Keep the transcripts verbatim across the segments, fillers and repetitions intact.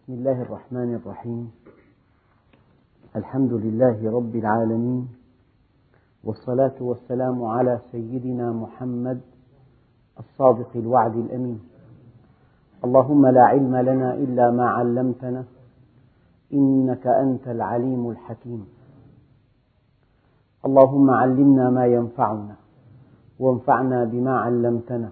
بسم الله الرحمن الرحيم. الحمد لله رب العالمين، والصلاة والسلام على سيدنا محمد الصادق الوعد الأمين. اللهم لا علم لنا إلا ما علمتنا، إنك أنت العليم الحكيم. اللهم علمنا ما ينفعنا، وانفعنا بما علمتنا،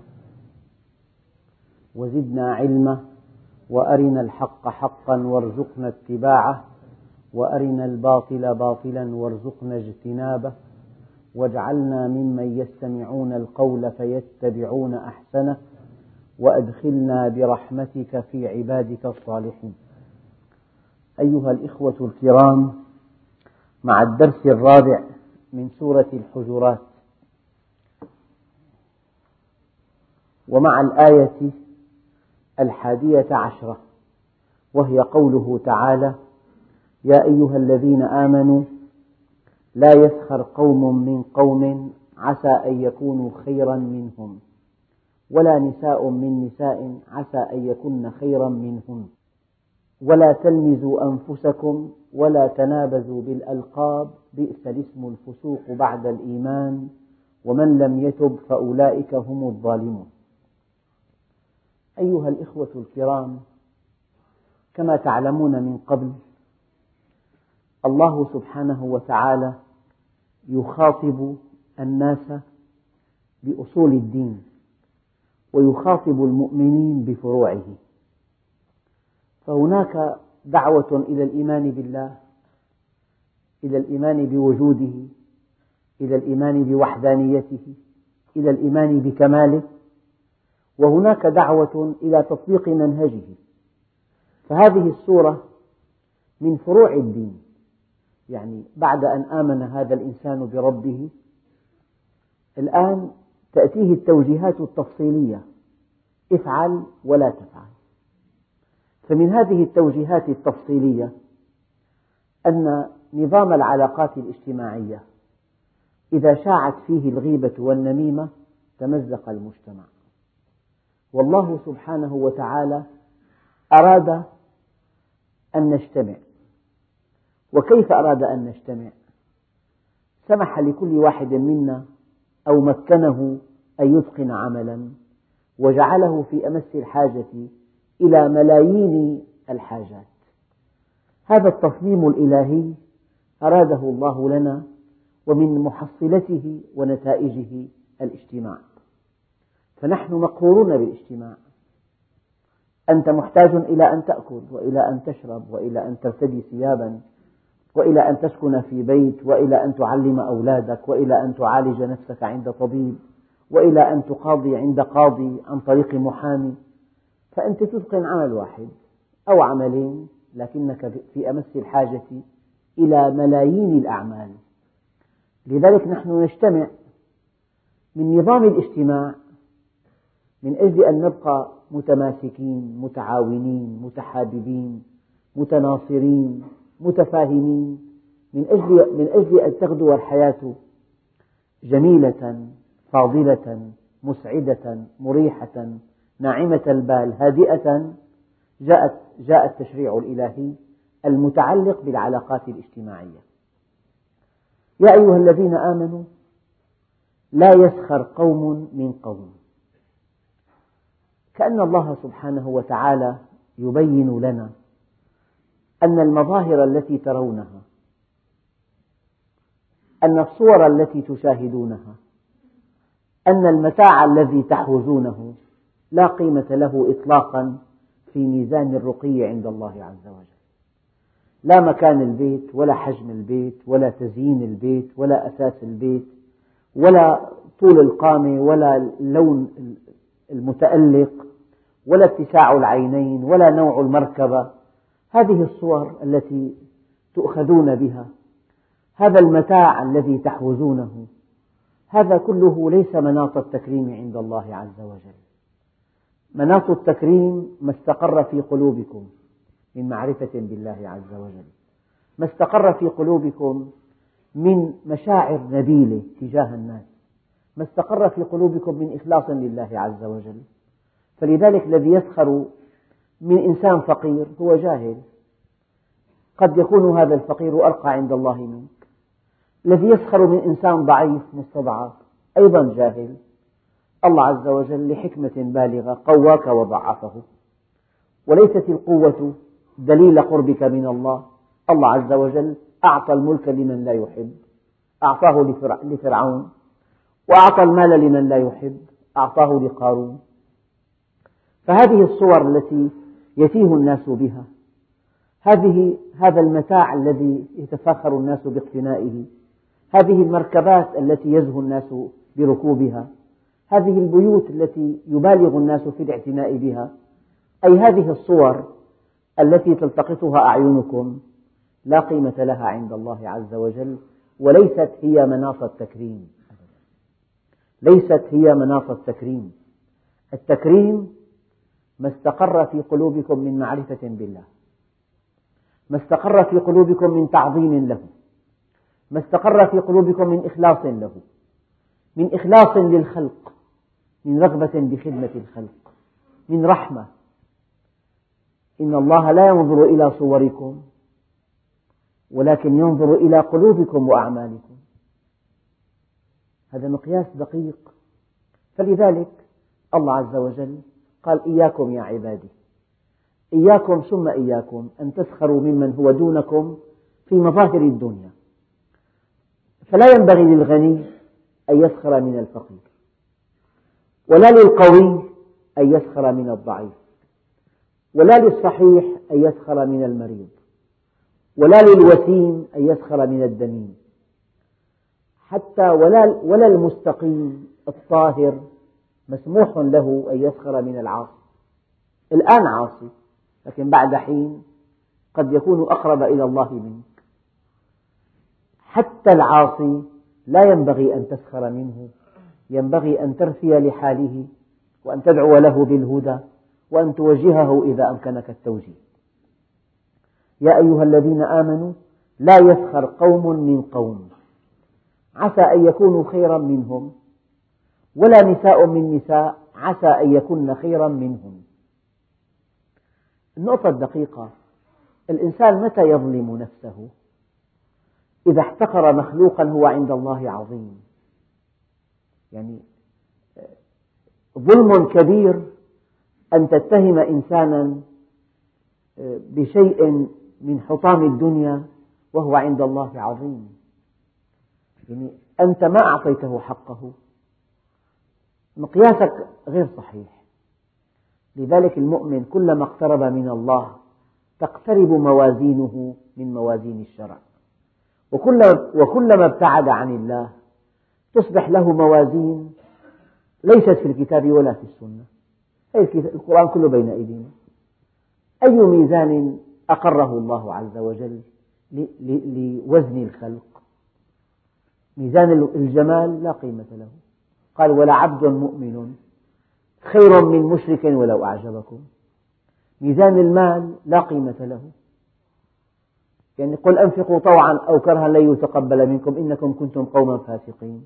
وزدنا علما، وأرنا الحق حقا وارزقنا اتباعه، وأرنا الباطل باطلا وارزقنا اجتنابه، واجعلنا ممن يستمعون القول فيتبعون أحسنه، وأدخلنا برحمتك في عبادك الصالحين. أيها الإخوة الكرام، مع الدرس الرابع من سورة الحجرات، ومع الآية الحادية عشرة، وهي قوله تعالى: يا أيها الذين آمنوا لا يسخر قوم من قوم عسى أن يكونوا خيرا منهم، ولا نساء من نساء عسى أن يكن خيرا منهن، ولا تلمزوا أنفسكم ولا تنابزوا بالألقاب، بئس الاسم الفسوق بعد الإيمان، ومن لم يتب فأولئك هم الظالمون. أيها الإخوة الكرام، كما تعلمون من قبل، الله سبحانه وتعالى يخاطب الناس بأصول الدين، ويخاطب المؤمنين بفروعه. فهناك دعوة إلى الإيمان بالله، إلى الإيمان بوجوده، إلى الإيمان بوحدانيته، إلى الإيمان بكماله، وهناك دعوة إلى تطبيق منهجه. فهذه السورة من فروع الدين، يعني بعد أن آمن هذا الإنسان بربه، الآن تأتيه التوجيهات التفصيلية: افعل ولا تفعل. فمن هذه التوجيهات التفصيلية أن نظام العلاقات الاجتماعية إذا شاعت فيه الغيبة والنميمة تمزق المجتمع، والله سبحانه وتعالى أراد أن نجتمع. وكيف أراد أن نجتمع؟ سمح لكل واحد منا أو مكنه أن يتقن عملا، وجعله في أمس الحاجة إلى ملايين الحاجات. هذا التصميم الإلهي أراده الله لنا، ومن محصلته ونتائجه الاجتماع. فنحن مقهورون بالاجتماع. أنت محتاج إلى أن تأكل، وإلى أن تشرب، وإلى أن ترتدي ثيابا، وإلى أن تسكن في بيت، وإلى أن تعلم أولادك، وإلى أن تعالج نفسك عند طبيب، وإلى أن تقاضي عند قاضي عن طريق محامي. فأنت تتقن عمل واحد أو عملين، لكنك في أمس الحاجة إلى ملايين الأعمال. لذلك نحن نجتمع من نظام الاجتماع من أجل أن نبقى متماسكين، متعاونين، متحاببين، متناصرين، متفاهمين، من أجل, من أجل أن تغدو الحياة جميلة فاضلة مسعدة مريحة ناعمة البال هادئة. جاءت جاء التشريع الإلهي المتعلق بالعلاقات الاجتماعية. يا أيها الذين آمنوا لا يسخر قوم من قوم، كأن الله سبحانه وتعالى يبين لنا أن المظاهر التي ترونها، أن الصور التي تشاهدونها، أن المتاع الذي تحوزونه لا قيمة له إطلاقا في ميزان الرقي عند الله عز وجل. لا مكان البيت، ولا حجم البيت، ولا تزيين البيت، ولا أساس البيت، ولا طول القامة، ولا اللون المتألق، ولا اتساع العينين، ولا نوع المركبة. هذه الصور التي تؤخذون بها، هذا المتاع الذي تحوزونه، هذا كله ليس مناط التكريم عند الله عز وجل. مناط التكريم ما استقر في قلوبكم من معرفة بالله عز وجل، ما استقر في قلوبكم من مشاعر نبيلة تجاه الناس، ما استقر في قلوبكم من إخلاص لله عز وجل. فلذلك الذي يسخر من إنسان فقير هو جاهل، قد يكون هذا الفقير أرقى عند الله منك. الذي يسخر من إنسان ضعيف مستضعف أيضا جاهل. الله عز وجل لحكمة بالغة قواك وضعفه، وليست القوة دليل قربك من الله. الله عز وجل أعطى الملك لمن لا يحب، أعطاه لفرعون، وأعطى المال لمن لا يحب، أعطاه لقارون. فهذه الصور التي يتيه الناس بها، هذه هذا المتاع الذي يتفاخر الناس باقتنائه، هذه المركبات التي يزهو الناس بركوبها، هذه البيوت التي يبالغ الناس في الاعتناء بها، أي هذه الصور التي تلتقطها أعينكم لا قيمة لها عند الله عز وجل، وليست هي مناص التكريم. ليست هي مناص التكريم. التكريم ما استقر في قلوبكم من معرفة بالله، ما استقر في قلوبكم من تعظيم له، ما استقر في قلوبكم من إخلاص له، من إخلاص للخلق، من رغبة بخدمة الخلق، من رحمة. إن الله لا ينظر إلى صوركم ولكن ينظر إلى قلوبكم وأعمالكم. هذا مقياس دقيق. فلذلك الله عز وجل قال إياكم يا عبادي، إياكم ثم إياكم أن تسخروا ممن هو دونكم في مظاهر الدنيا. فلا ينبغي للغني أن يسخر من الفقير، ولا للقوي أن يسخر من الضعيف، ولا للصحيح أن يسخر من المريض، ولا للوسيم أن يسخر من الدميم، حتى ولا, ولا المستقيم الطاهر مسموح له أن يسخر من العاصي. الآن عاصي، لكن بعد حين قد يكون أقرب إلى الله منك. حتى العاصي لا ينبغي أن تسخر منه، ينبغي أن ترثي لحاله، وأن تدعو له بالهدى، وأن توجهه إذا أمكنك التوجيه. يا أيها الذين آمنوا لا يسخر قوم من قوم عسى أن يكونوا خيرا منهم، ولا نساء من نساء عسى أن يكن خيرا منهم. النقطة الدقيقة: الإنسان متى يظلم نفسه؟ إذا احتقر مخلوقا هو عند الله عظيم. يعني ظلم كبير أن تتهم إنسانا بشيء من حطام الدنيا وهو عند الله عظيم. يعني أنت ما أعطيته حقه، مقياسك غير صحيح. لذلك المؤمن كلما اقترب من الله تقترب موازينه من موازين الشرع، وكلما ابتعد عن الله تصبح له موازين ليست في الكتاب ولا في السنة. القرآن كله بين أيدينا. أي ميزان أقره الله عز وجل لوزن الخلق؟ ميزان الجمال لا قيمة له. قال: ولعبد مؤمن خير من مشرك ولو أعجبكم. ميزان المال لا قيمة له. يعني قل أنفقوا طوعا أو كرها لن يتقبل منكم إنكم كنتم قوما فاسقين.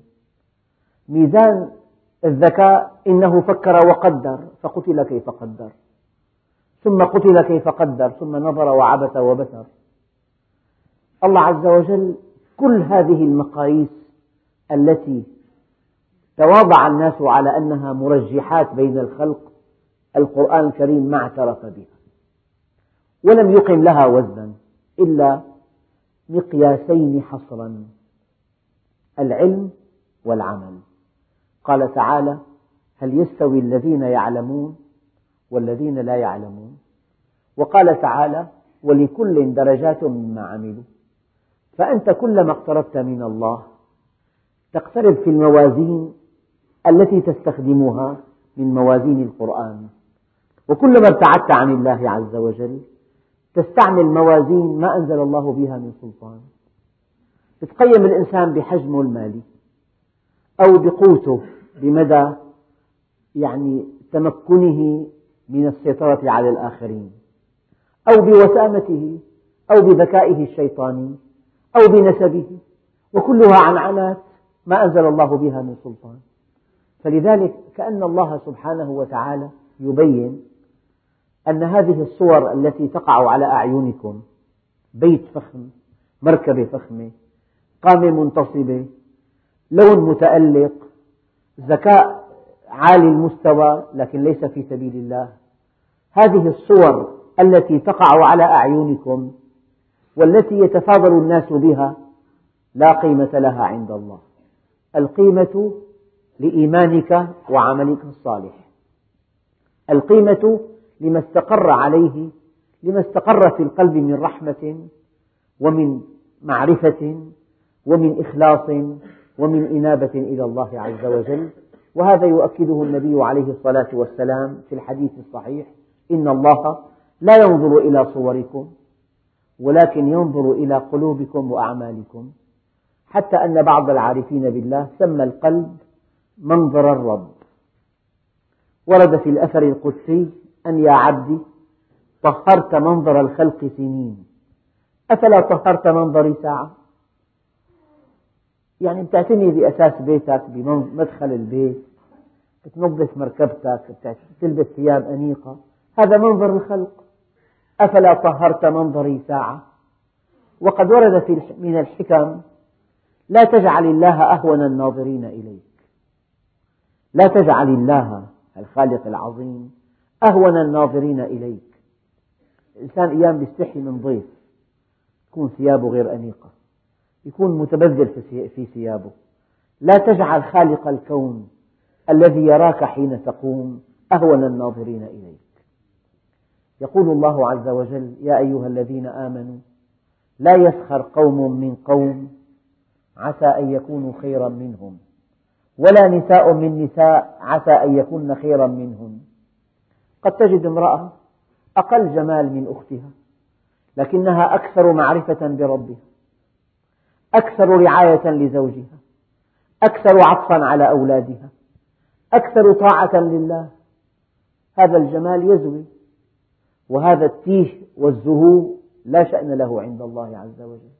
ميزان الذكاء: إنه فكر وقدر فقتل كيف قدر، ثم قتل كيف قدر، ثم نظر وعبس وبسر. الله عز وجل كل هذه المقاييس التي تواضع الناس على أنها مرجحات بين الخلق، القرآن الكريم ما اعترف بها ولم يقم لها وزنا إلا مقياسين حصرا: العلم والعمل. قال تعالى: هل يستوي الذين يعلمون والذين لا يعلمون؟ وقال تعالى: ولكل درجات مما عملوا. فأنت كلما اقتربت من الله تقترب في الموازين التي تستخدمها من موازين القرآن، وكلما ابتعدت عن الله عز وجل تستعمل موازين ما أنزل الله بها من سلطان. تقيم الإنسان بحجمه المالي أو بقوته بمدى يعني تمكنه من السيطرة على الآخرين، أو بوسامته، أو بذكائه الشيطاني، أو بنسبه، وكلها عنعنات ما أنزل الله بها من سلطان. فلذلك كأن الله سبحانه وتعالى يبين أن هذه الصور التي تقع على أعينكم، بيت فخم، مركبة فخمة، قامة منتصبة، لون متألق، ذكاء عالي المستوى لكن ليس في سبيل الله، هذه الصور التي تقع على أعينكم والتي يتفاضل الناس بها لا قيمة لها عند الله. القيمة لإيمانك وعملك الصالح، القيمة لما استقر عليه، لما استقر في القلب من رحمة ومن معرفة ومن إخلاص ومن إنابة إلى الله عز وجل. وهذا يؤكده النبي عليه الصلاة والسلام في الحديث الصحيح: إن الله لا ينظر إلى صوركم ولكن ينظر إلى قلوبكم وأعمالكم. حتى أن بعض العارفين بالله سمى القلب منظر الرب. ورد في الأثر القدسي: أن يا عبدي طهرت منظر الخلق سنين أفلا طهرت منظري ساعة. يعني بتعتني بأساس بيتك، بمدخل البيت، بتنظف مركبتك، بتلبس ثياب أنيقة، هذا منظر الخلق. أفلا طهرت منظري ساعة. وقد ورد في من الحكم: لا تجعل الله أهون الناظرين إليك، لا تجعل الله الخالق العظيم أهون الناظرين إليك. الإنسان أيام يستحي من ضيف، يكون ثيابه غير أنيقة، يكون متبذل في ثيابه. لا تجعل خالق الكون الذي يراك حين تقوم أهون الناظرين إليك. يقول الله عز وجل: يا أيها الذين آمنوا لا يسخر قوم من قوم عسى أن يكونوا خيرا منهم ولا نساء من نساء عسى أن يكون خيرا منهم. قد تجد امرأة أقل جمال من أختها لكنها أكثر معرفة بربها، أكثر رعاية لزوجها، أكثر عطفا على أولادها، أكثر طاعة لله. هذا الجمال يزوي، وهذا التيه والزهو لا شأن له عند الله عز وجل.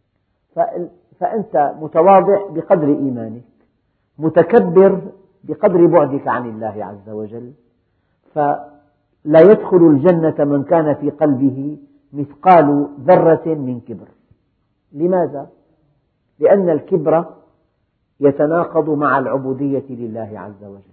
فأنت متواضع بقدر إيمانك، متكبر بقدر بعدك عن الله عز وجل. فلا يدخل الجنة من كان في قلبه مثقال ذرة من كبر. لماذا؟ لأن الكبر يتناقض مع العبودية لله عز وجل.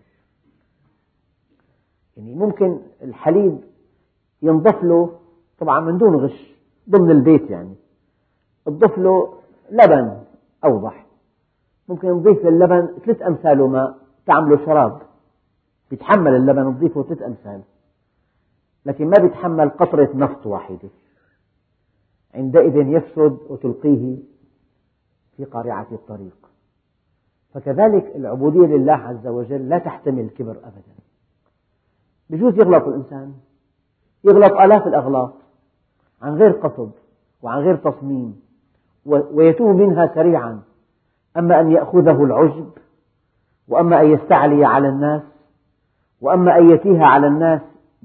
يعني ممكن الحليب ينضف له طبعا من دون غش ضمن البيت، يعني تضيف له لبن أوضح، ممكن نضيف للبن ثلاث أمثاله ماء تعمله شراب، بيتحمل اللبن نضيفه ثلاث أمثال، لكن ما بيتحمل قطرة نفط واحدة، عندئذ يفسد وتلقيه في قارعة الطريق. فكذلك العبودية لله عز وجل لا تحتمل الكبر أبدا. بجوز يغلط الإنسان، يغلط آلاف الأغلاط عن غير قصد وعن غير تصميم ويتوب منها سريعا. أما أن يأخذه العجب، وأما أن يستعلي على الناس، وأما أن يتيه على الناس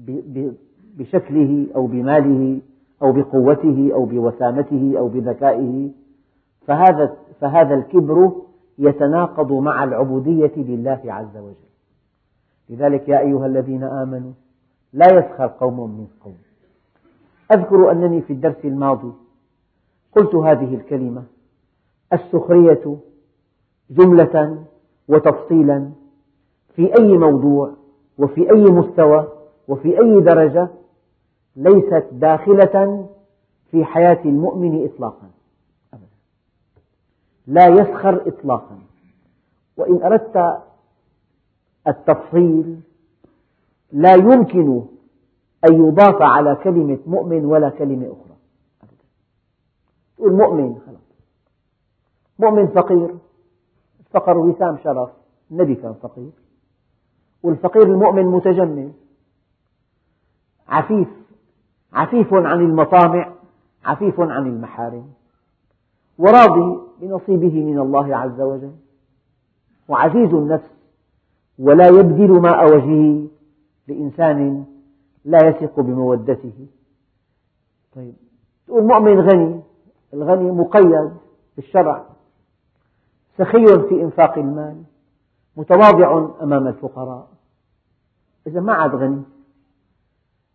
بشكله أو بماله أو بقوته أو بوسامته أو بذكائه، فهذا, فهذا الكبر يتناقض مع العبودية لله عز وجل. لذلك يا أيها الذين آمنوا لا يسخر قوم من قوم. أذكر أنني في الدرس الماضي قلت هذه الكلمة: السخرية جملة وتفصيلا في أي موضوع وفي أي مستوى وفي أي درجة ليست داخلة في حياة المؤمن إطلاقا أبدا، لا يسخر إطلاقا. وإن أردت التفصيل لا يمكن أن يضاف على كلمة مؤمن ولا كلمة أخرى أبدا. تقول مؤمن خلاص، مؤمن فقير، الفقر وسام شرف، النبي كان فقير، والفقير المؤمن متجمل، عفيف، عفيف عن المطامع، عفيف عن المحارم، وراضي بنصيبه من الله عز وجل، وعزيز النفس، ولا يبذل ماء وجهه لإنسان لا يثق بمودته. طيب تقول مؤمن غني، الغني مقيد بالشرع، سخي في إنفاق المال، متواضع أمام الفقراء، إذا ما عاد غني.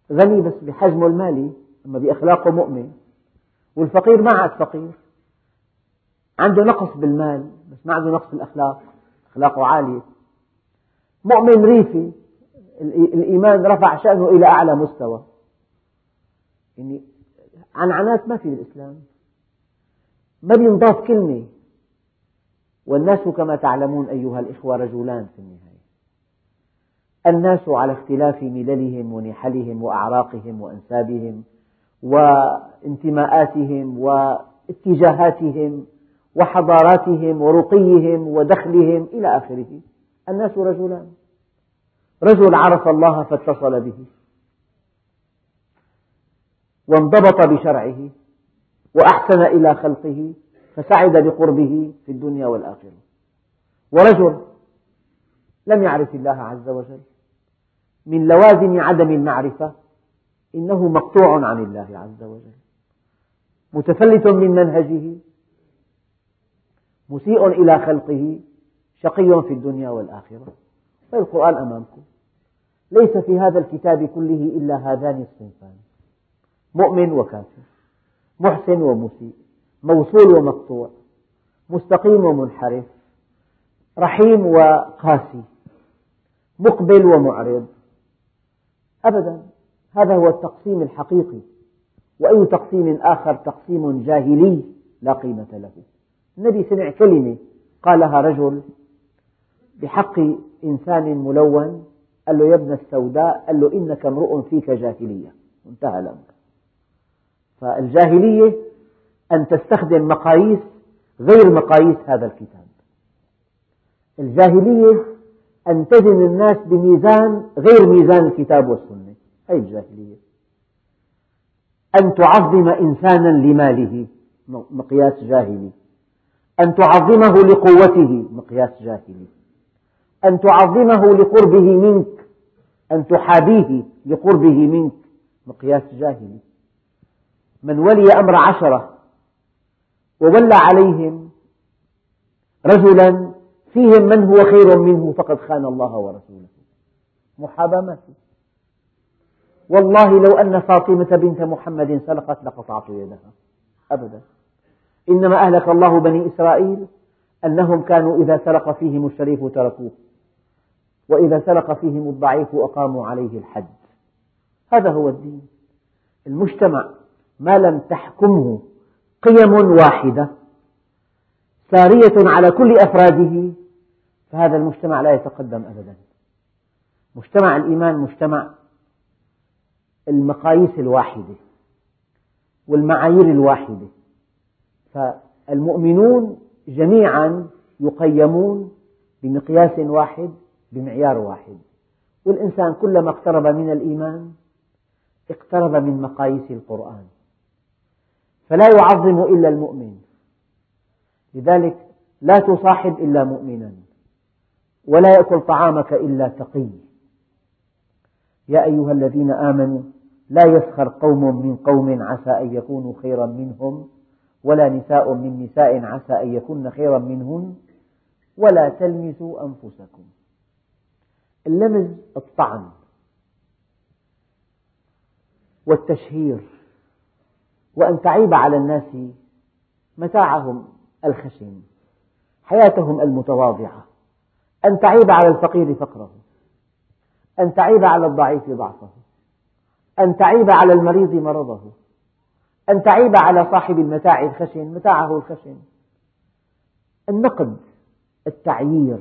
غني بس بحجمه المالي، أما بأخلاقه مؤمن. والفقير ما عاد فقير، عنده نقص بالمال بس ما عنده نقص بالأخلاق، أخلاقه عالية. مؤمن ريفي، الإيمان رفع شأنه إلى أعلى مستوى. يعني عنعنات ما في الإسلام، ما بينضاف كلمة. والناس كما تعلمون أيها الإخوة رجلان في النهاية، الناس على اختلاف مللهم ونحلهم وأعراقهم وأنسابهم وانتماءاتهم واتجاهاتهم وحضاراتهم ورقيهم ودخلهم إلى آخره. الناس رجلان، رجل عرف الله فاتصل به وانضبط بشرعه وأحسن إلى خلقه فسعد بقربه في الدنيا والآخرة، ورجل لم يعرف الله عز وجل. من لوازم عدم المعرفة إنه مقطوع عن الله عز وجل، متفلت من منهجه، مسيء إلى خلقه، شقي في الدنيا والآخرة. فالقرآن أمامكم، ليس في هذا الكتاب كله إلا هذان الصنفان: مؤمن وكافر، محسن ومسيء، موصول ومقطوع، مستقيم ومنحرف، رحيم وقاسي، مقبل ومعرض. أبدا، هذا هو التقسيم الحقيقي. وأي تقسيم آخر تقسيم جاهلي لا قيمة له. النبي سمع كلمة قالها رجل بحق إنسان ملون، قال له: يا ابن السوداء، قال له: إنك امرؤ فيك جاهلية. انتهى الأمر. فالجاهلية أن تستخدم مقاييس غير مقاييس هذا الكتاب. الجاهلية أن تزن الناس بميزان غير ميزان الكتاب والسنة، هذه الجاهلية. أن تعظم إنسانا لماله، مقياس جاهلي. أن تعظمه لقوته، مقياس جاهلي. أن تعظمه لقربه منك، أن تحابيه لقربه منك، مقياس جاهلي. من ولي أمر عشرة وولى عليهم رجلا فيهم من هو خير منه فقد خان الله ورسوله، محاباة ما فيه. والله لو أن فاطمة بنت محمد سرقت لقطعت يدها، أبدا. إنما أهلك الله بني إسرائيل أنهم كانوا إذا سرق فيهم الشريف تركوه، وإذا سرق فيهم الضعيف أقاموا عليه الحد. هذا هو الدين. المجتمع ما لم تحكمه قيم واحدة سارية على كل أفراده فهذا المجتمع لا يتقدم أبدا. مجتمع الإيمان مجتمع المقاييس الواحدة والمعايير الواحدة، فالمؤمنون جميعا يقيمون بمقياس واحد بمعيار واحد. والإنسان كلما اقترب من الإيمان اقترب من مقاييس القرآن، فلا يعظم إلا المؤمن. لذلك لا تصاحب إلا مؤمنا، ولا يأكل طعامك إلا تقي. يا أيها الذين آمنوا لا يسخر قوم من قوم عسى أن يكونوا خيرا منهم، ولا نساء من نساء عسى أن يكون خيرا منهن، ولا تلمزوا أنفسكم. اللمز الطعن والتشهير، وأن تعيب على الناس متاعهم الخشن، حياتهم المتواضعة، أن تعيب على الفقير فقره، أن تعيب على الضعيف ضعفه، أن تعيب على المريض مرضه، أن تعيب على صاحب المتاع الخشن متاعه الخشن. النقد، التعيير،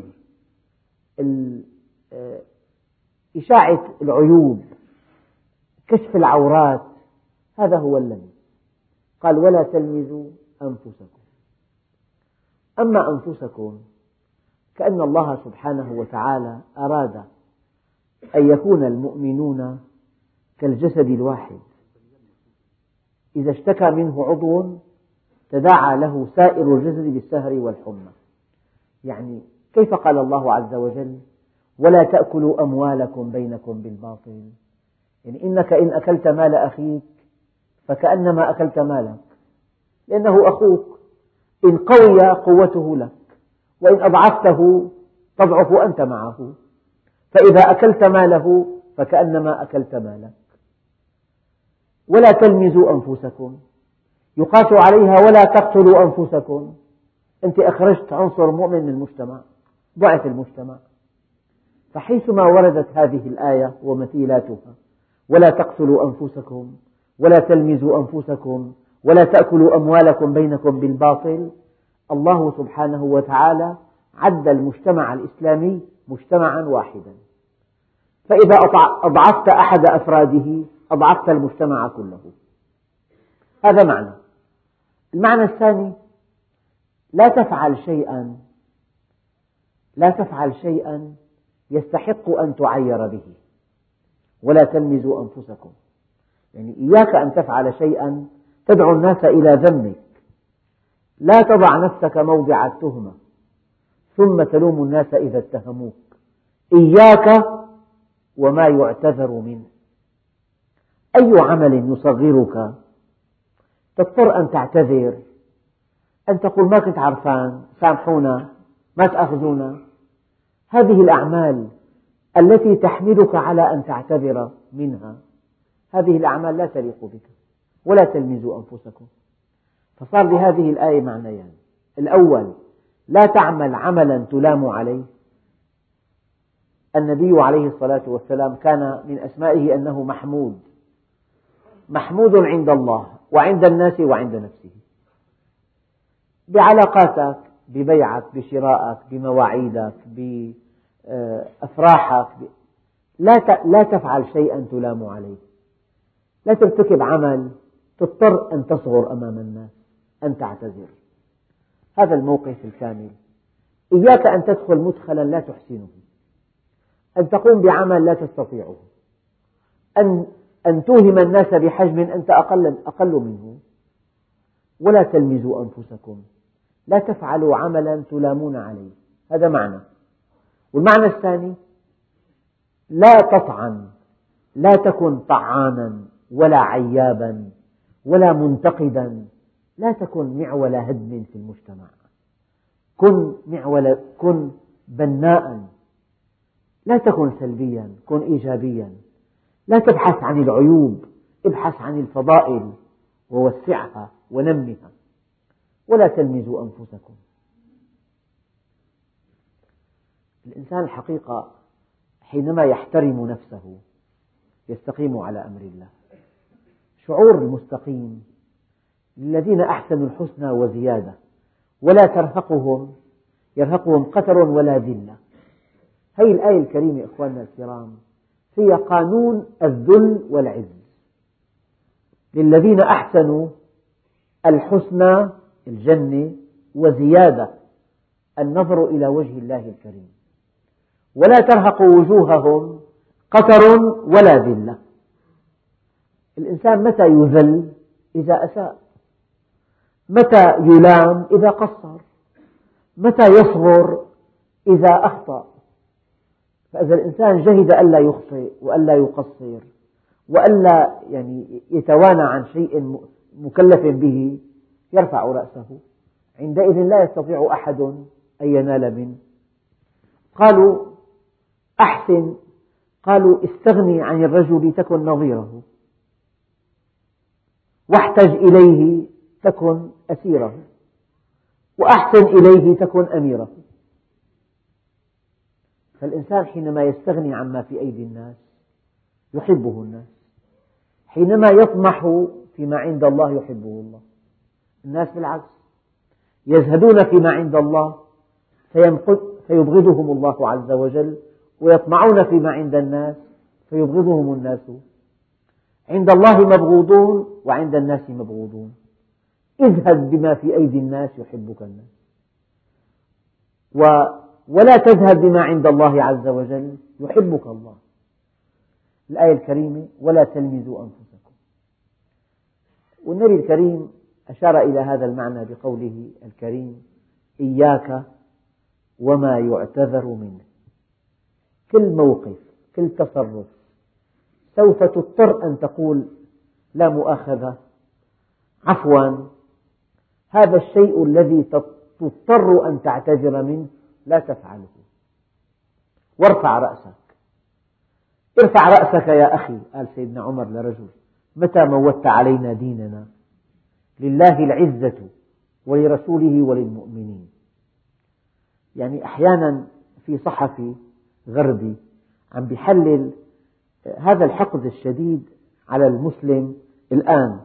إشاعة العيوب، كشف العورات، هذا هو اللمز. قال: ولا تلمزوا أنفسكم. أما أنفسكم كأن الله سبحانه وتعالى أراد أن يكون المؤمنون كالجسد الواحد، إذا اشتكى منه عضو تداعى له سائر الجسد بالسهر والحمى. يعني كيف قال الله عز وجل: ولا تأكلوا أموالكم بينكم بالباطل؟ يعني إنك إن أكلت مال أخيك فكأنما أكلت مالك، لأنه أخوك. إن قوي قوته لك، وإن أضعفته تضعف أنت معه. فإذا أكلت ماله فكأنما أكلت مالك. ولا تلمزوا أنفسكم، يقاس عليها ولا تقتلوا أنفسكم. أنت أخرجت عنصر مؤمن من المجتمع، ضعف المجتمع. فحيثما وردت هذه الآية ومثيلاتها ولا تقتلوا أنفسكم ولا تلمزوا أنفسكم ولا تأكلوا أموالكم بينكم بالباطل، الله سبحانه وتعالى عد المجتمع الإسلامي مجتمعا واحدا، فإذا أضعفت أحد أفراده أضعفت المجتمع كله. هذا معنى. المعنى الثاني: لا تفعل شيئا لا تفعل شيئا يستحق أن تعير به، ولا تلمزوا أنفسكم. يعني إياك أن تفعل شيئا تدعو الناس إلى ذمك، لا تضع نفسك موضع التهمة ثم تلوم الناس إذا اتهموك. إياك وما يعتذر منه. أي عمل يصغرك تضطر أن تعتذر، أن تقول ما كنت عرفان، سامحونا، ما تأخذونا. هذه الأعمال التي تحملك على أن تعتذر منها، هذه الأعمال لا تليق بك. ولا تلمزوا أنفسكم. فصار لهذه الآية معنيان: الأول، لا تعمل عملا تلام عليه. النبي عليه الصلاة والسلام كان من أسمائه أنه محمود، محمود عند الله وعند الناس وعند نفسه. بعلاقاتك، ببيعك، بشرائك، بمواعيدك، بأفراحك، لا تفعل شيئا تلام عليه. لا ترتكب عمل تضطر أن تصغر أمام الناس، أن تعتذر. هذا الموقف الكامل. إياك أن تدخل مدخلا لا تحسنه، أن تقوم بعمل لا تستطيعه، أن أن توهم الناس بحجم أنت أقل أقل منه. ولا تلمزوا أنفسكم، لا تفعلوا عملا تلامون عليه. هذا معنى. والمعنى الثاني: لا تطعن، لا تكن طعانا ولا عيابا ولا منتقدا. لا تكن معول هدم في المجتمع، كن معول كن بناء. لا تكن سلبيا، كن إيجابيا. لا تبحث عن العيوب، ابحث عن الفضائل ووسعها ونمها. ولا تلمزوا أنفسكم. الإنسان الحقيقة حينما يحترم نفسه يستقيم على أمر الله. شعور المستقيم للذين أحسنوا الحسنى وزيادة، ولا ترهقهم يرهقهم قتر ولا ذلة. هذه الآية الكريمة إخواننا الكرام هي قانون الذل والعز. للذين أحسنوا الحسنى الجنة وزيادة، النظر إلى وجه الله الكريم. ولا ترهق وجوههم قتر ولا ذلة. الإنسان متى يذل؟ إذا أساء. متى يلام؟ إذا قصر. متى يصغر؟ إذا أخطأ. فإذا الإنسان جهد ألا يخطئ وألا يقصر وألا يعني يتوانى عن شيء مكلف به، يرفع رأسه. عندئذ لا يستطيع أحد أن ينال منه. قالوا أحسن، قالوا استغني عن الرجل تكن نظيره، واحتج إليه تكن أسيره، وأحسن إليه تكن أميره. فالإنسان حينما يستغني عما في أيدي الناس يحبه الناس، حينما يطمح فيما عند الله يحبه الله. الناس بالعكس يزهدون فيما عند الله فيبغضهم الله عز وجل، ويطمعون فيما عند الناس فيبغضهم الناس. عند الله مبغوضون وعند الناس مبغوضون. ازهد بما في أيدي الناس يحبك الناس، ولا تزهد بما عند الله عز وجل يحبك الله. الآية الكريمة: ولا تلمزوا أنفسكم. والنبي الكريم أشار إلى هذا المعنى بقوله الكريم: إياك وما يعتذر منه. كل موقف، كل تصرف سوف تضطر أن تقول لا مؤاخذة، عفوا، هذا الشيء الذي تضطر أن تعتذر منه لا تفعله. وارفع رأسك. ارفع رأسك يا أخي، قال سيدنا عمر لرجل: متى موت علينا ديننا؟ لله العزة ولرسوله وللمؤمنين. يعني أحيانا في صحفي غربي عم بيحلل هذا الحقد الشديد على المسلم الآن،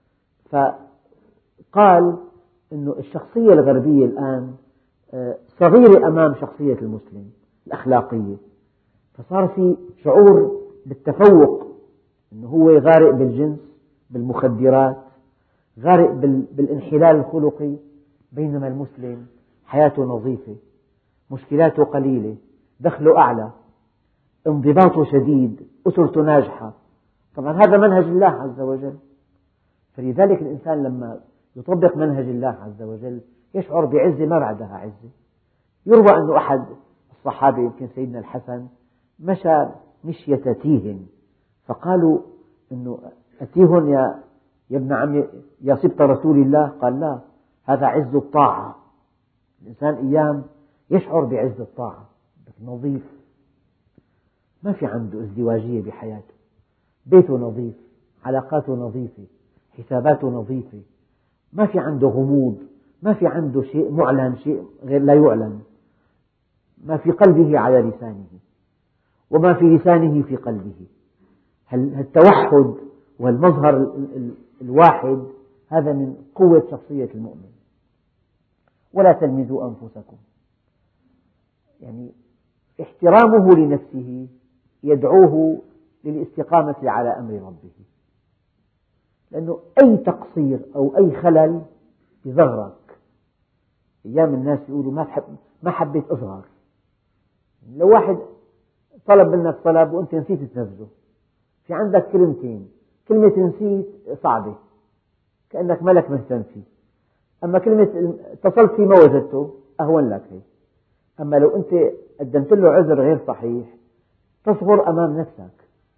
فقال أن الشخصية الغربية الآن صغيرة أمام شخصية المسلم الأخلاقية، فصار في شعور بالتفوق، أنه هو غارق بالجنس، بالمخدرات، غارق بالانحلال الخلقي، بينما المسلم حياته نظيفة، مشكلاته قليلة، دخله أعلى، انضباطه شديد، أسرته ناجحة. طبعا هذا منهج الله عز وجل، فلذلك الإنسان لما يطبق منهج الله عز وجل يشعر بعزة ما بعدها عزة. يروى أن أحد الصحابة يمكن سيدنا الحسن مشى مشية تيه، فقالوا إنه أتيه يا يا ابن عمي يا سبط رسول الله؟ قال لا، هذا عز الطاعة. الإنسان أيام يشعر بعز الطاعة، نظيف، ما في عنده ازدواجية بحياته، بيته نظيف، علاقاته نظيفة، حساباته نظيفة، ما في عنده غموض، ما في عنده شيء معلن شيء غير لا يعلن، ما في قلبه على لسانه وما في لسانه في قلبه. التوحد والمظهر الواحد هذا من قوة شخصية المؤمن. ولا تلمزوا أنفسكم، يعني احترامه لنفسه يدعوه للاستقامة على أمر ربه، لأنه أي تقصير أو أي خلل يصغرك. أيام الناس يقولوا ما حب ما حبيت أصغر، لو واحد طلب منك طلب وأنت نسيت تنفذه، في عندك كلمتين، كلمة نسيت صعبة كأنك ملك مهتم فيه، أما كلمة اتصلت فيه ما وجدته أهون لك هي. أما لو أنت قدمت له عذر غير صحيح تصغر أمام نفسك،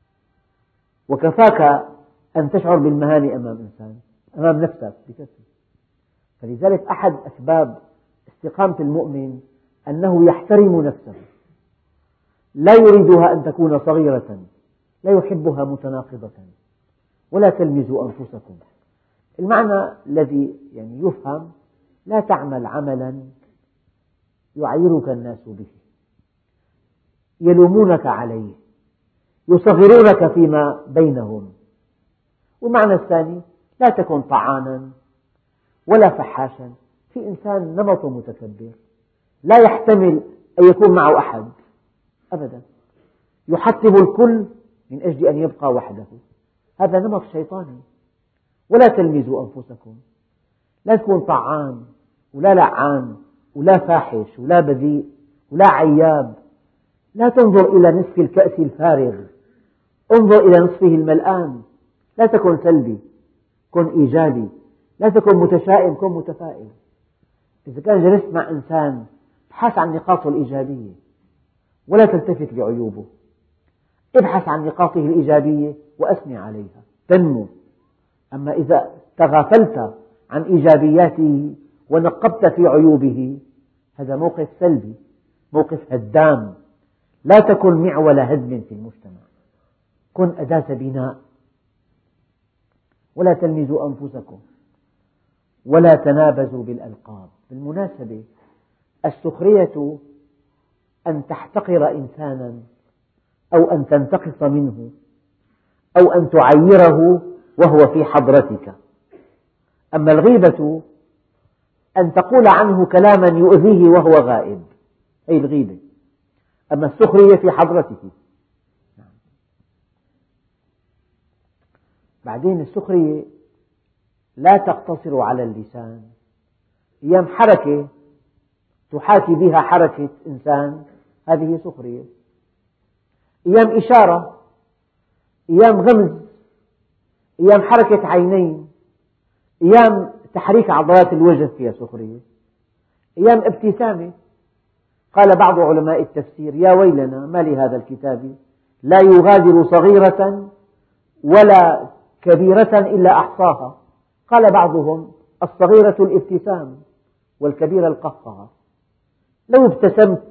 وكفاك أن تشعر بالمهانة أمام إنسان، أمام نفسك بكفي. فلذلك أحد أسباب استقامة المؤمن أنه يحترم نفسه، لا يريدها أن تكون صغيرة، لا يحبها متناقضة. ولا تلمزوا أنفسكم، المعنى الذي يعني يفهم: لا تعمل عملا يعيرك الناس به، يلومونك عليه، يصغرونك فيما بينهم. والمعنى الثاني: لا تكن طعانا ولا فحاشا. في إنسان نمطه متكبر لا يحتمل أن يكون معه أحد أبدا، يحطم الكل من أجل أن يبقى وحده، هذا نمط شيطاني. ولا تلمزوا أنفسكم، لا تكون طعان ولا لعان ولا فاحش ولا بذيء ولا عياب. لا تنظر إلى نصف الكأس الفارغ، انظر إلى نصفه الملآن. لا تكن سلبي، كن إيجابي. لا تكن متشائم، كن متفائل. إذا كان جلست مع إنسان ابحث عن نقاطه الإيجابية ولا تلتفت لعيوبه، ابحث عن نقاطه الإيجابية وأثني عليها تنمو. أما إذا تغافلت عن إيجابياته ونقبت في عيوبه هذا موقف سلبي، موقف هدام. لا تكن معول هدم في المجتمع، كن أداة بناء. ولا تلمزوا أنفسكم ولا تنابزوا بالألقاب. بالمناسبة السخرية أن تحتقر إنسانا أو أن تنتقص منه أو أن تعيره وهو في حضرتك. أما الغيبة أن تقول عنه كلاما يؤذيه وهو غائب، هي الغيبة. أما السخرية في حضرته. بعدين السخرية لا تقتصر على اللسان. أيام حركة تحاكي بها حركة إنسان هذه سخرية، أيام إشارة، أيام غمز، أيام حركة عينين، أيام تحريك عضلات الوجه فيها سخرية، أيام ابتسامة. قال بعض علماء التفسير: يا ويلنا ما لهذا الكتاب لا يغادر صغيرة ولا كبيرة إلا أحصاها. قال بعضهم: الصغيرة الابتسام والكبيرة القهقه. لو ابتسمت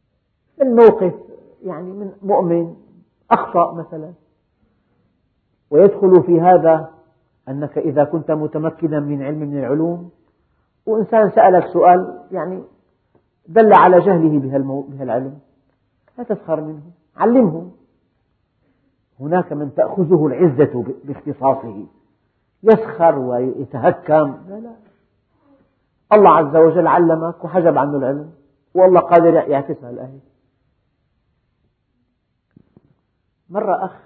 من موقف يعني من مؤمن أخطأ مثلا ويدخل في هذا أنك إذا كنت متمكنا من علم من العلوم وإنسان سألك سؤال يعني دل على جهله بهالعلم، لا تسخر منه، علمه. هناك من تأخذه العزة باختصاصه يسخر ويتهكم، لا لا، الله عز وجل علمك وحجب عنه العلم، والله قادر يعكسها الآية. مرة أخ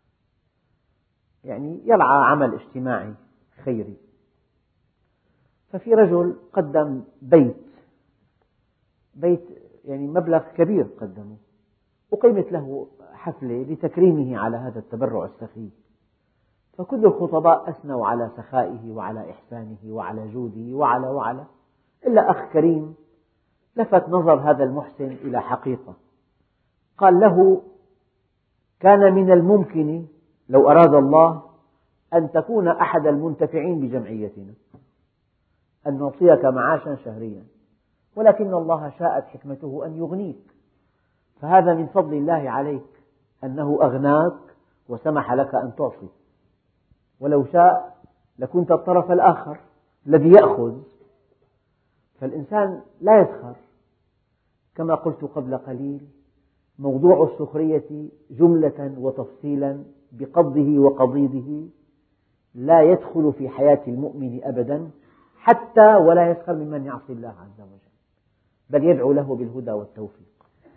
يعني يرعى عمل اجتماعي خيري، ففي رجل قدم بيت بيت يعني مبلغ كبير قدمه، أقيمت له حفلة لتكريمه على هذا التبرع السخي، فكل الخطباء أثنوا على سخائه وعلى إحسانه وعلى جوده وعلى وعلى إلا أخ كريم لفت نظر هذا المحسن إلى حقيقة، قال له: كان من الممكن لو أراد الله أن تكون أحد المنتفعين بجمعيتنا، أن نعطيك معاشا شهريا، ولكن الله شاءت حكمته أن يغنيك، فهذا من فضل الله عليك أنه أغناك وسمح لك أن تعطي، ولو شاء لكنت الطرف الآخر الذي يأخذ. فالإنسان لا يسخر، كما قلت قبل قليل، موضوع السخرية جملة وتفصيلا بقضه وقضيضه لا يدخل في حياة المؤمن أبدا، حتى ولا يسخر ممن يعصي الله عز وجل، بل يدعو له بالهدى والتوفيق.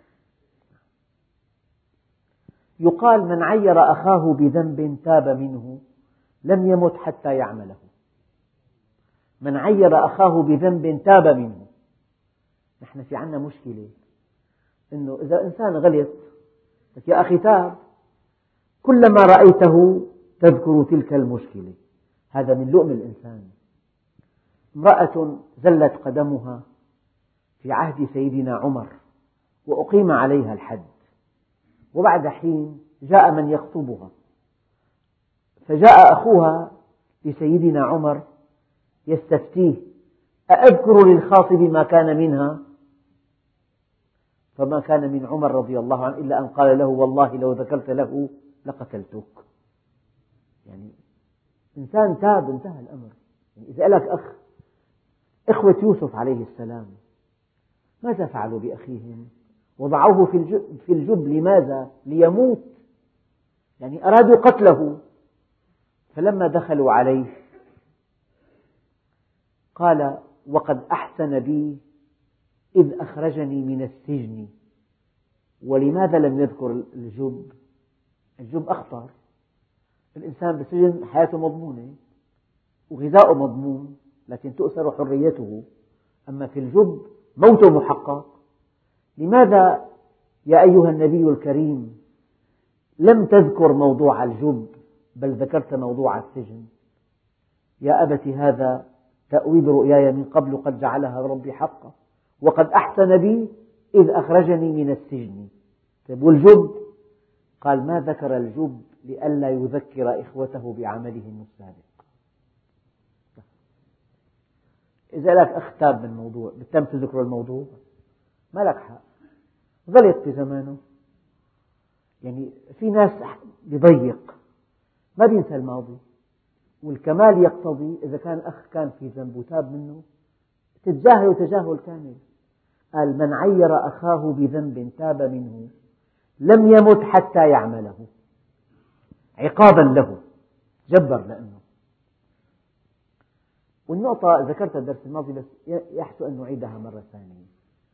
يقال: من عير أخاه بذنب تاب منه لم يمت حتى يعمله. من عير أخاه بذنب تاب منه. نحن في عنا مشكلة إنه إذا إنسان غلط يا أخي تاب، كلما رأيته تذكر تلك المشكلة. هذا من لؤم الإنسان. امرأة زلت قدمها في عهد سيدنا عمر وأقيم عليها الحد، وبعد حين جاء من يخطبها، فجاء أخوها لسيدنا عمر يستفتيه: أأذكر للخاطب ما كان منها؟ فما كان من عمر رضي الله عنه إلا أن قال له: والله لو ذكرت له لقتلتك. يعني إنسان تاب انتهى الأمر. يعني إذا لك أخ، إخوة يوسف عليه السلام ماذا فعلوا بأخيهم؟ وضعوه في الجب. لماذا؟ ليموت، يعني أرادوا قتله. فلما دخلوا عليه قال: وقد أحسن بي إذ أخرجني من السجن. ولماذا لم يذكر الجب؟ الجب أخطر. الإنسان بالسجن حياته مضمونة وغذاؤه مضمون، لكن تؤثر حريته. أما في الجب موته محقق. لماذا يا أيها النبي الكريم لم تذكر موضوع الجب بل ذكرت موضوع السجن؟ يا أبت هذا تأويل رؤياي من قبل قد جعلها ربي حقا وقد أحسن بي إذ أخرجني من السجن. والجب قال: ما ذكر الجب لئلا يذكر إخوته بعملهم السابق. إذا لك أخ تاب من الموضوع بتم تذكر الموضوع، ما لك حق. غلط في زمانه. يعني في ناس بضيق ما بينسى الماضي، والكمال يقتضي إذا كان أخ كان في ذنب وتاب منه تتجاهل تجاهل كامل. قال: من عير أخاه بذنب تاب منه لم يمت حتى يعمله، عقابا له، جبر لأنه. والنقطة ذكرتها الدرس الماضي بس يحسن أن نعيدها مرة ثانية.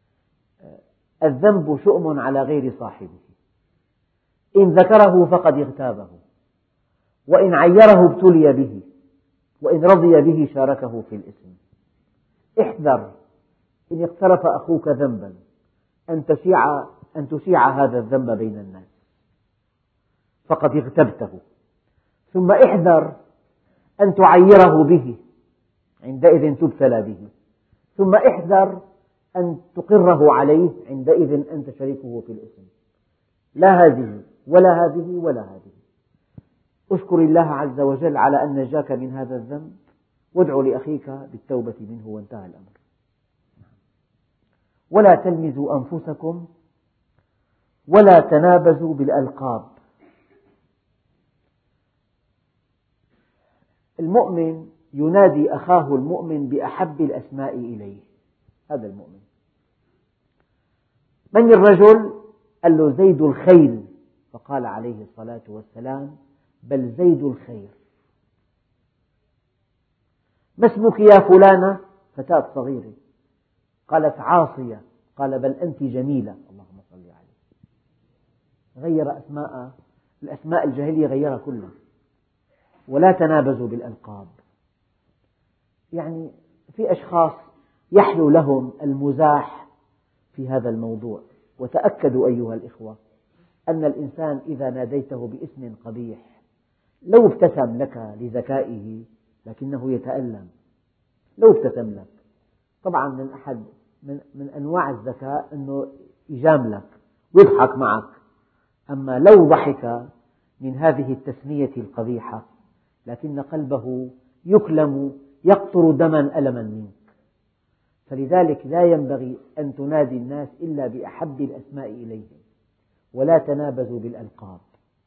الذنب شؤم على غير صاحبه، إن ذكره فقد اغتابه، وإن عيره ابتلي به، وإن رضي به شاركه في الإثم. احذر إن اقترف أخوك ذنبا أن تشيع, أن تشيع هذا الذنب بين الناس فقد اغتبته، ثم احذر أن تعيره به عندئذ تبتلى به، ثم احذر أن تقره عليه عندئذ أنت شريكه في الإثم. لا هذه ولا هذه ولا هذه. اشكر الله عز وجل على أن نجاك من هذا الذنب، وادع لأخيك بالتوبة منه، وانتهى الأمر. ولا تلمزوا أنفسكم ولا تنابزوا بالألقاب. المؤمن ينادي أخاه المؤمن بأحب الأسماء إليه، هذا المؤمن. من الرجل؟ قال له زيد الخيل، فقال عليه الصلاة والسلام بل زيد الخير. ما اسمك يا فلانة؟ فتاة صغيرة، قالت عاصية، قال بل أنت جميلة، اللهم صل عليه. غير أسماء، الأسماء الجاهلية غيرها كلها. ولا تنابزوا بالألقاب، يعني في أشخاص يحلو لهم المزاح في هذا الموضوع. وتأكدوا أيها الإخوة أن الإنسان إذا ناديته باسم قبيح لو ابتسم لك لذكائه لكنه يتألم، لو ابتسم لك. طبعا من أحد من, من أنواع الذكاء أنه يجاملك ويضحك معك، أما لو ضحك من هذه التسمية القبيحة لكن قلبه يكلم يقطر دما ألما منك. فلذلك لا ينبغي أن تنادي الناس إلا بأحب الأسماء إليهم، ولا تنابزوا بالألقاب.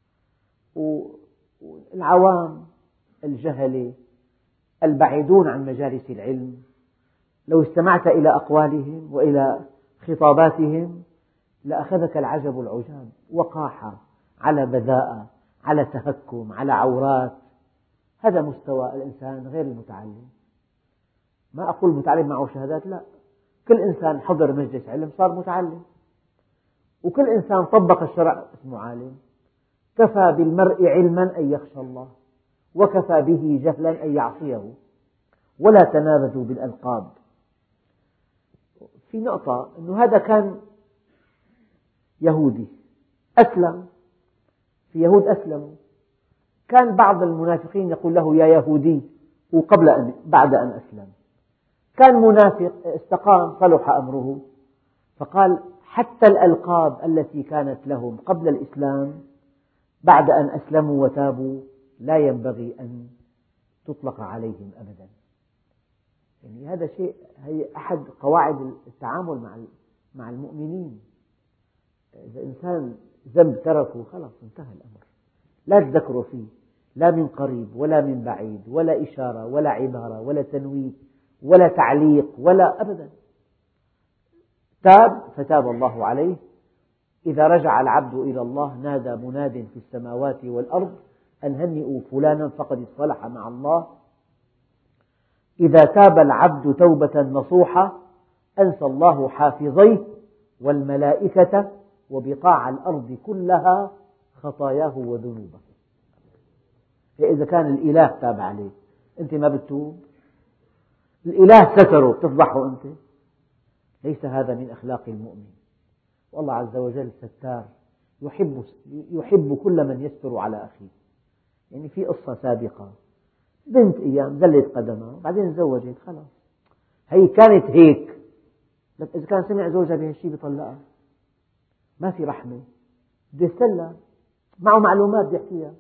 والعوام الجهلة البعيدون عن مجالس العلم لو استمعت إلى أقوالهم وإلى خطاباتهم لأخذك العجب العجاب، وقاحة على بذاءة على تهكم على عورات. هذا مستوى الإنسان غير المتعلم. ما أقول متعلم معه شهادات، لا، كل إنسان حضر مجلس علم صار متعلم، وكل إنسان طبق الشرع اسمه عالم. كفى بالمرء علما أن يخشى الله، وكفى به جهلا أن يعصيه. ولا تنابزوا بالألقاب. في نقطة أنه هذا كان يهودي أسلم، في يهود أسلموا، كان بعض المنافقين يقول له يا يهودي، وقبل أن بعد أن أسلم كان منافق استقام صلح أمره، فقال حتى الألقاب التي كانت لهم قبل الإسلام بعد أن أسلموا وتابوا لا ينبغي أن تطلق عليهم أبدا. يعني هذا شيء، هي أحد قواعد التعامل مع مع المؤمنين. إذا إنسان ذنب تركه خلاص انتهى الأمر، لا تذكره فيه لا من قريب ولا من بعيد، ولا إشارة ولا عبارة ولا تنويه ولا تعليق ولا أبدا. تاب فتاب الله عليه. إذا رجع العبد إلى الله نادى مناد في السماوات والأرض أن هنئوا فلانا فقد اصطلح مع الله. إذا تاب العبد توبة نصوحة أنسى الله حافظيه والملائكة وبقاع الأرض كلها خطاياه وذنوبه. إذا كان الإله تاب عليه أنت ما بتتوب؟ الإله ستره بتفضحه أنت؟ ليس هذا من أخلاق المؤمن. والله عز وجل ستار، يحب, يحب كل من يستر على أخيه. يعني في قصة سابقة، بنت أيام زلت قدمها بعدين تزوجت خلاص، هي كانت هيك، لكن إذا كان سمع زوجها بهالشيء بيطلقها، ما في رحمة، بده يستلى معه معلومات بيحكيها،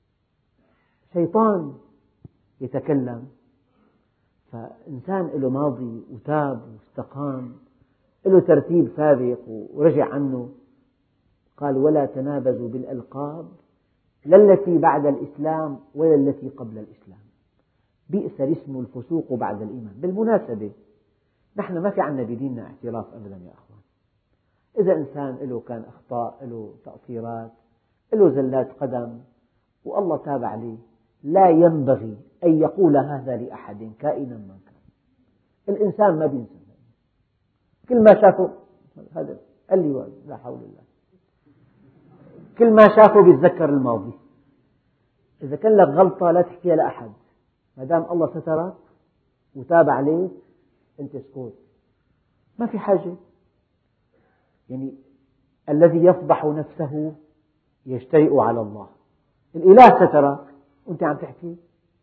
شيطان يتكلم. فإنسان له ماضي وتاب واستقام، له ترتيب سابق ورجع عنه. قال ولا تنابزوا بالألقاب لا التي بعد الإسلام ولا التي قبل الإسلام، بئس الاسم الفسوق بعد الإيمان. بالمناسبة نحن ما في عندنا بديننا اعتراف أبدا يا أخوان. إذا إنسان له كان أخطاء، له تقصيرات، له زلات قدم والله تاب عليه، لا ينبغي أن يقول هذا لأحد كائنا من كان. الإنسان ما بينسى، كل ما شافه هذا قال لي لا حول الله، كل ما شافه بيتذكر الماضي. إذا كان لك غلطة لا تحكيها لأحد، ما دام الله سترك وتاب عليك أنت اسكت، ما في حاجة. يعني الذي يفضح نفسه يجترئ على الله. الإله سترك وأنت عم تحكي،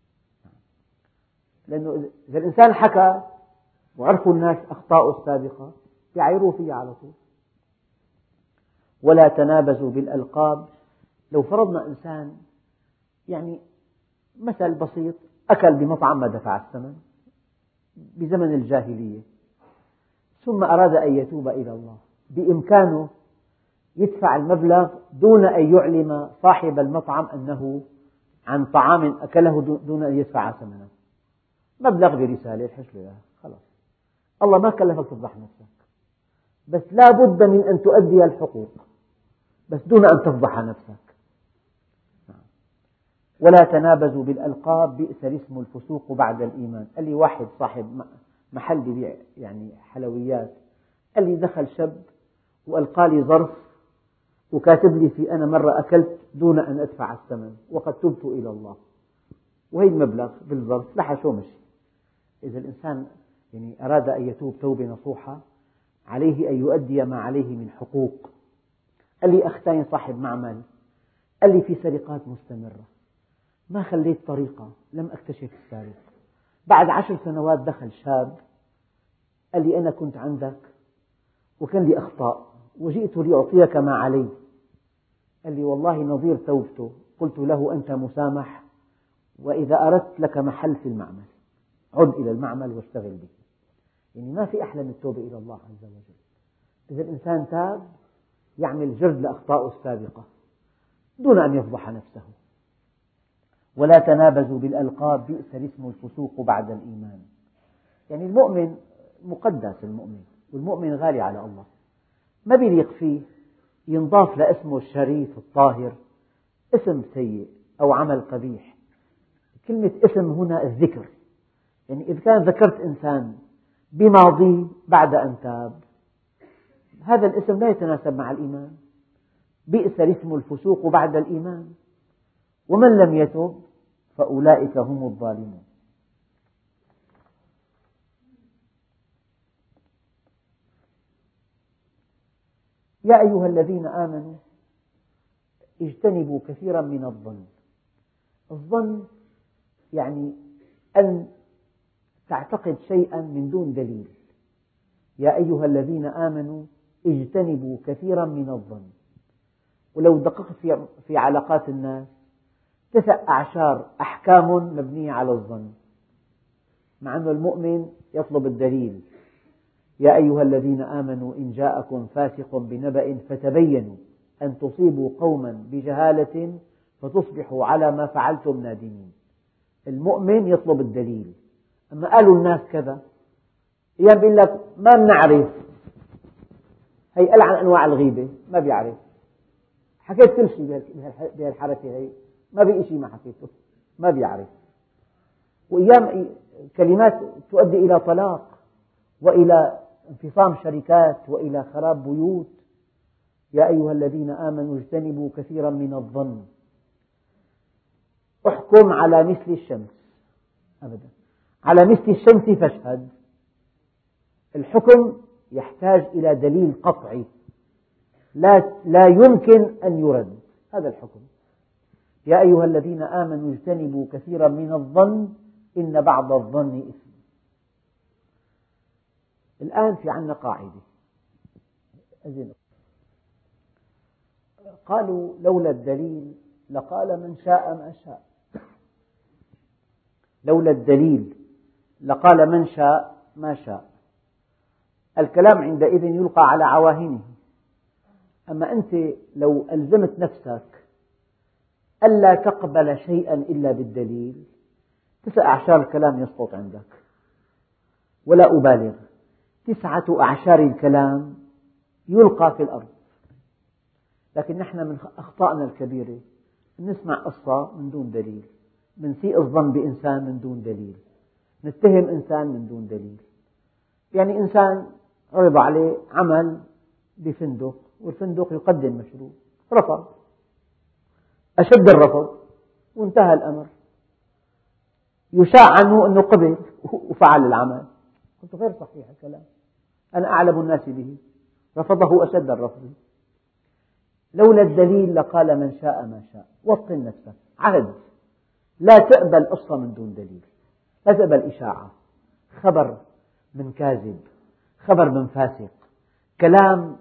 لأنه إذا الإنسان حكى وعرفوا الناس أخطاءه السابقة يعيروا فيه على طول. ولا تنابزوا بالألقاب. لو فرضنا إنسان يعني مثل بسيط، أكل بمطعم ما دفع الثمن بزمن الجاهلية، ثم أراد أن يتوب إلى الله، بإمكانه يدفع المبلغ دون أن يعلم صاحب المطعم أنه عن طعام أكله دون أن يدفع ثمنه، مبلغ برسالة الحش له إياها خلاص. الله ما كلفك تفضح نفسك، بس لا بد من أن تؤدي الحقوق، بس دون أن تفضح نفسك. ولا تنابزوا بالألقاب بئس الاسم الفسوق بعد الإيمان. قال لي واحد صاحب محل ببيع يعني حلويات، قال لي دخل شاب وألقى لي ظرف وكاتب لي في أنا مرة أكلت دون أن أدفع الثمن وقد تبت إلى الله، وهي المبلغ بالظرف لحى شو مشي. إذا الإنسان يعني أراد أن يتوب توبة نصوحة عليه أن يؤدي ما عليه من حقوق. قال لي أخ ثاني صاحب معمل، قال لي في سرقات مستمرة، ما خليت طريقة لم أكتشف السارق. بعد عشر سنوات دخل شاب قال لي أنا كنت عندك وكان لي أخطاء وجئت لأعطيك ما علي. قال لي والله نظير توبته، قلت له أنت مسامح، وإذا أردت لك محل في المعمل عد إلى المعمل واشتغل به. يعني ما في أحلى من التوبة إلى الله عز وجل. إذا الإنسان تاب يعمل جرد لأخطائه السابقة دون أن يفضح نفسه. ولا تنابزوا بالألقاب بئس الاسم الفسوق بعد الإيمان. يعني المؤمن مقدس، المؤمن والمؤمن غالي على الله، ما بيليق فيه ينضاف لاسمه الشريف الطاهر اسم سيء أو عمل قبيح. كلمة اسم هنا الذكر، يعني إذا كان ذكرت إنسان بماضيه بعد أن تاب هذا الاسم لا يتناسب مع الإيمان. بئس الاسم الفسوق بعد الإيمان، ومن لم يتب فأولئك هم الظالمون. يا أيها الذين آمنوا اجتنبوا كثيرا من الظن. الظن يعني أن تعتقد شيئا من دون دليل. يا أيها الذين آمنوا اجتنبوا كثيرا من الظن. ولو دققت في في علاقات الناس تسع أعشار أحكام مبنية على الظن، مع أن المؤمن يطلب الدليل. يا أيها الذين آمنوا إن جاءكم فاسق بنبأ فتبينوا أن تصيبوا قوما بجهالة فتصبحوا على ما فعلتم نادمين. المؤمن يطلب الدليل. أما قالوا الناس كذا، أيام بيقول لك ما بنعرف، هي قال عن أنواع الغيبة ما بيعرف، حكيت كل شيء بهالحركة هي ما بقي شيء ما حكيته، ما بيعرف. وأيام كلمات تؤدي إلى طلاق وإلى انفصام شركات وإلى خراب بيوت. يا أيها الذين آمنوا اجتنبوا كثيرا من الظن. احكم على مثل الشمس، أبدا على مثل الشمس فاشهد. الحكم يحتاج إلى دليل قطعي لا, لا يمكن أن يرد، هذا الحكم. يا أيها الذين آمنوا اجتنبوا كثيرا من الظن إن بعض الظن إثم. الآن في عندنا قاعدة، قالوا لولا الدليل لقال من شاء ما شاء. لولا الدليل لقال من شاء ما شاء. الكلام عندئذ يلقى على عواهنه. أما أنت لو ألزمت نفسك ألا تقبل شيئا إلا بالدليل تسع أعشار الكلام يسقط عندك. ولا أبالغ، تسعة أعشار الكلام يلقى في الأرض. لكن نحن من أخطائنا الكبيرة نسمع قصة من دون دليل، نسيء الظن بإنسان من دون دليل، نتهم إنسان من دون دليل. يعني إنسان عرض عليه عمل بفندق والفندق يقدم مشروع، رفض، أشد الرفض وانتهى الأمر. يشاع عنه أنه قبل وفعل العمل. قلت غير صحيح الكلام، أنا أعلم الناس به، رفضه أشد الرفض. لولا الدليل لقال من شاء ما شاء. وطن نفسك، عهد لا تقبل قصة من دون دليل، لا تقبل إشاعة، خبر من كاذب، خبر من فاسق، كلام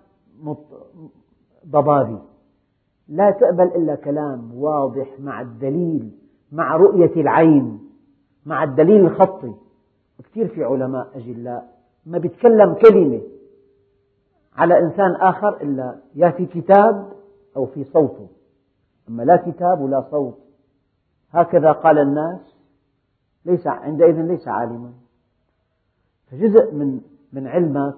ضبابي. لا تقبل إلا كلام واضح مع الدليل، مع رؤية العين، مع الدليل الخطي. كثير في علماء أجلاء ما بيتكلم كلمة على إنسان آخر إلا يا في كتاب أو في صوته، أما لا كتاب ولا صوت هكذا قال الناس ليس عندئذ ليس عالما. فجزء من من علمك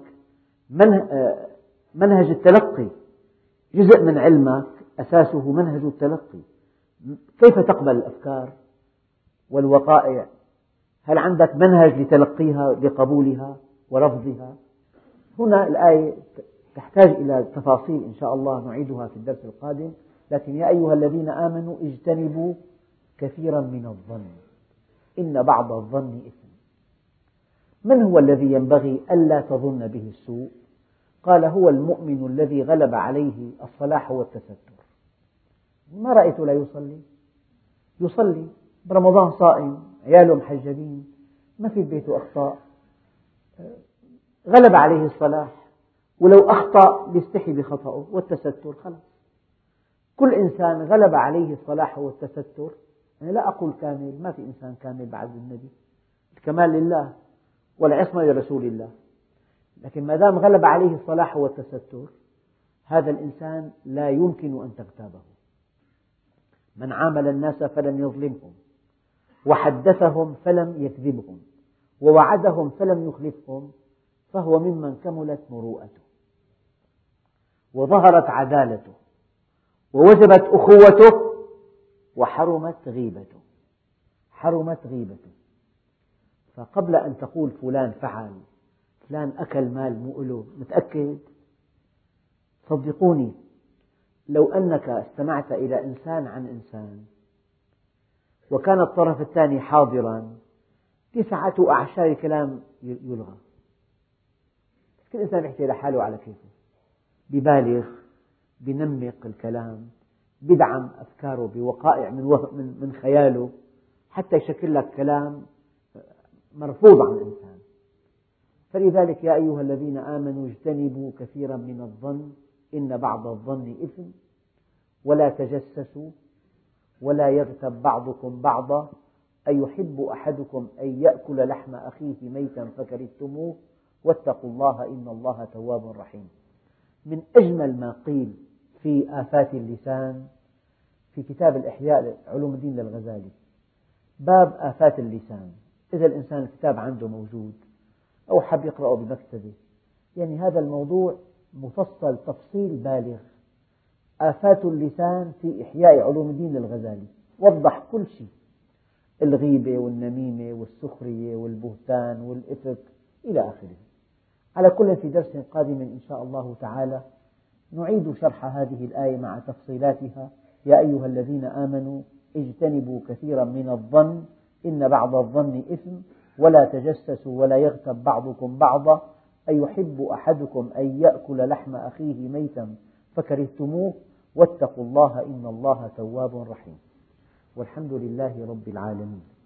منهج التلقي، جزء من علمك أساسه منهج التلقي. كيف تقبل الأفكار والوقائع؟ هل عندك منهج لتلقيها لقبولها ورفضها؟ هنا الآية تحتاج إلى تفاصيل إن شاء الله نعيدها في الدرس القادم. لكن يا أيها الذين آمنوا اجتنبوا كثيرا من الظن إن بعض الظن إثم. من هو الذي ينبغي ألا تظن به السوء؟ قال هو المؤمن الذي غلب عليه الصلاح والتستر. ما رأيت لا يصلي؟ يصلي برمضان صائم، عياله محجبين، ما في بيته أخطاء، غلب عليه الصلاح، ولو أخطأ بيستحي بخطأه والتستر خلاص. كل إنسان غلب عليه الصلاح والتستر. أنا لا أقول كامل، ما في إنسان كامل بعد النبي، الكمال لله والعصمة لرسول الله. لكن ما دام غلب عليه الصلاح والتستر هذا الإنسان لا يمكن أن تغتابه. من عامل الناس فلم يظلمهم، وحدثهم فلم يكذبهم، ووعدهم فلم يخلفهم، فهو ممن كملت مروءته وظهرت عدالته ووجبت أخوته وحرمت غيبته. حرمت غيبته. فقبل أن تقول فلان فعل، فلان أكل مال مو له، متأكد؟ صدقوني لو أنك استمعت إلى إنسان عن إنسان وكان الطرف الثاني حاضرا تسعة أعشار الكلام يلغى. كل إنسان يحكي لحاله على كيفه، ببالغ، بنمق الكلام، بدعم أفكاره بوقائع من, من خياله حتى يشكل لك كلام مرفوض عن الإنسان. فلذلك يا أيها الذين آمنوا اجتنبوا كثيرا من الظن إن بعض الظن إثم ولا تجسسوا ولا يغتب بعضكم بعضا أيحب أحدكم أن يأكل لحم أخيه ميتا فكرهتموه واتقوا الله إن الله تواب رحيم. من أجمل ما قيل في آفات اللسان في كتاب الإحياء علوم الدين للغزالي، باب آفات اللسان. إذا الإنسان الكتاب عنده موجود أو حب يقرأه بمكتبه، يعني هذا الموضوع مفصل تفصيل بالغ. آفات اللسان في إحياء علوم الدين للغزالي وضح كل شيء، الغيبة والنميمة والسخرية والبهتان والإفك إلى آخره. على كل في درس قادم إن شاء الله تعالى نعيد شرح هذه الآية مع تفصيلاتها. يا أيها الذين آمنوا اجتنبوا كثيرا من الظن إن بعض الظن إثم ولا تجسسوا ولا يغتب بعضكم بعضا أيحب أحدكم أن يأكل لحم أخيه ميتا فكرهتموه واتقوا الله إن الله تواب رحيم. والحمد لله رب العالمين.